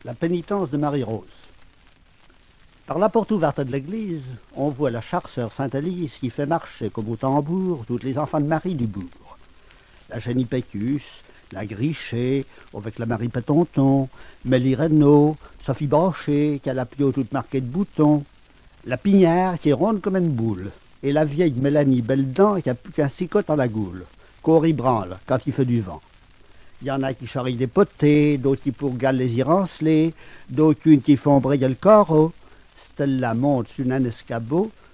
La pénitence de Marie-Rose. Par la porte ouverte de l'église, on voit la charceur Sainte-Alice qui fait marcher comme au tambour toutes les enfants de Marie du bourg. La Jenny Pécus, la Griché, avec la Marie Pétonton, Mélie Renaud, Sophie Banchet, qui a la pio toute marquée de boutons, la Pinière qui est ronde comme une boule, et la vieille Mélanie Belledent qui a plus qu'un cicotte dans la goule, Cory branle quand il fait du vent. Il y en a qui charrient des potées, d'autres qui pourgalent les irancelés, d'autres qui font briller le carreau. Stella monte sur un escabeau,